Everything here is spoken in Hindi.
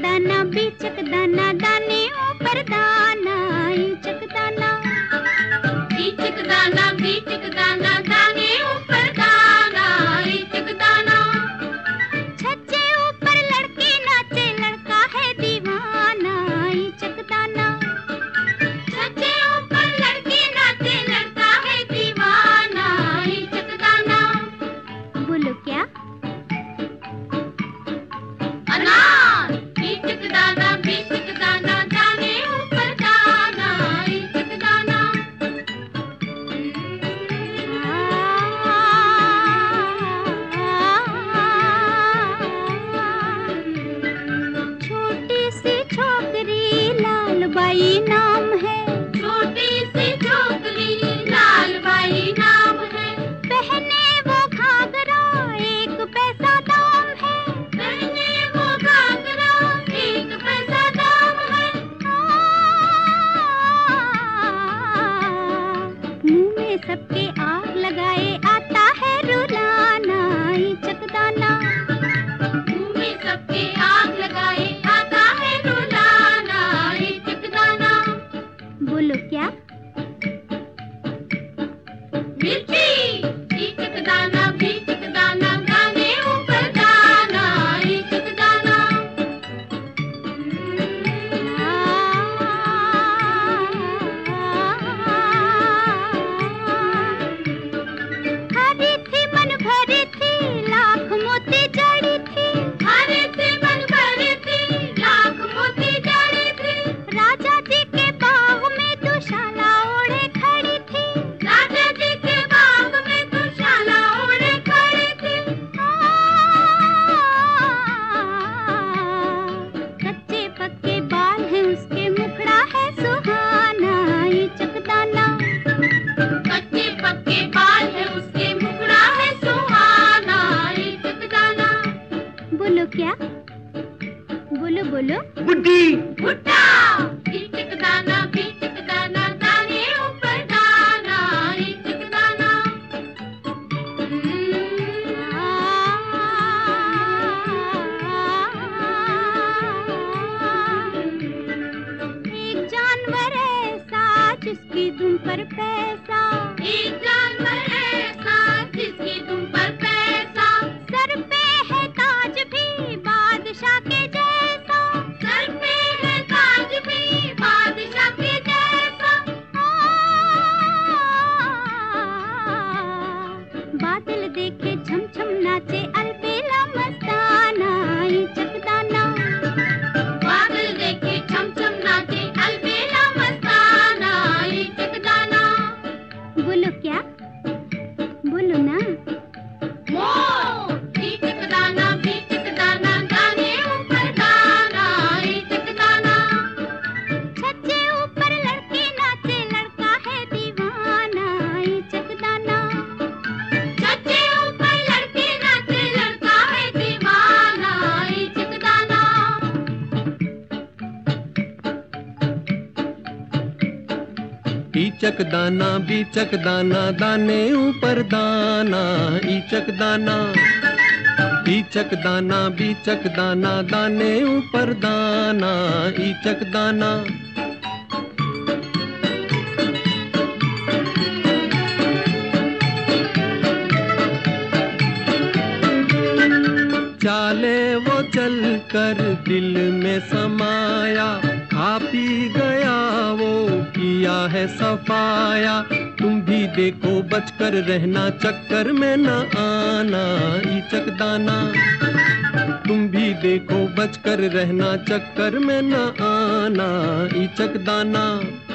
दाना बीचक दाना दाने ऊपर दाना ईचक दाना। ईचक दाना बीचक दाना दाने ऊपर दाना ईचक दाना। छज्जे ऊपर लड़के नाचे लड़का है दीवाना ईचक दाना। छज्जे ऊपर लड़के नाचे लड़का है दीवाना ईचक दाना। बोलो क्या? अनार। ईचक दाना बीचक दाना दाने ऊपर दाना ईचक दाना। छोटी सी छोकरी लाल बाई नाम है। छोटी सी छोकरी लाल बाई नाम है। पहने वो घाघरा एक पैसा दाम है। पहने वो घाघरा एक पैसा दाम है। मुंह में सबके आग लगाए आता है रुलाना ईचक दाना। मुंह में सबके आग लगाए आता है रुलाना ईचक दाना। बोलो क्या? मिर्ची। ईचक दाना बीचक दाना दाने ऊपर दाना ईचक दाना। हरी थी मन भरी थी लाख मोती जड़ी थी। हरी थी मन भरी थी लाख मोती जड़ी थी। राजा जी के बाग में दुशाला ओढ़े खड़ी थी। राजा जी के बाग में दुशाला ओढ़े खड़ी थी। कच्चे पक्के बाल हैं उसके मुखड़ा है सुहाना ईचक दाना। कच्चे पक्के बाल है उसके मुखड़ा है सुहाना ईचक दाना। बोलो क्या? बोलो बोलो। बुड्ढी। भुट्टा। ईचक दाना बीचक दाना दाने ऊपर दाना ईचक दाना। एक जानवर ऐसा जिसकी दुम पर पैसा। एक जानवर ऐसा जिसकी दुम पर पैसा। सर पे है ताज भी बादशाह के जैसा। सर पे है ताज भी बादशाह के जैसा। बादल देखे छम छम नाचे अलबेला मस्ताना ईचक दाना। बादल देखे छम छम नाचे अलबेला मस्ताना ईचक दाना। बोलो क्या? बोलो ना। मोर। ईचक दाना बीचक दाना दाने ऊपर दाना ईचक दाना। छज्जे ऊपर लड़के नाचे लड़का है दीवाना ईचक दाना। छज्जे ऊपर लड़के नाचे लड़का है दीवाना ईचक दाना। ईचक दाना बीचक दाना दाने ऊपर दाना ईचक दाना। ईचक दाना बीचक दाना दाने ऊपर दाना ईचक दाना। चाले वो चल कर दिल में समाया। खा पी गया वो किया है सफाया। तुम भी देखो बचकर रहना चक्कर में न आना ईचक दाना। तुम भी देखो बचकर रहना चक्कर में न आना ईचक दाना।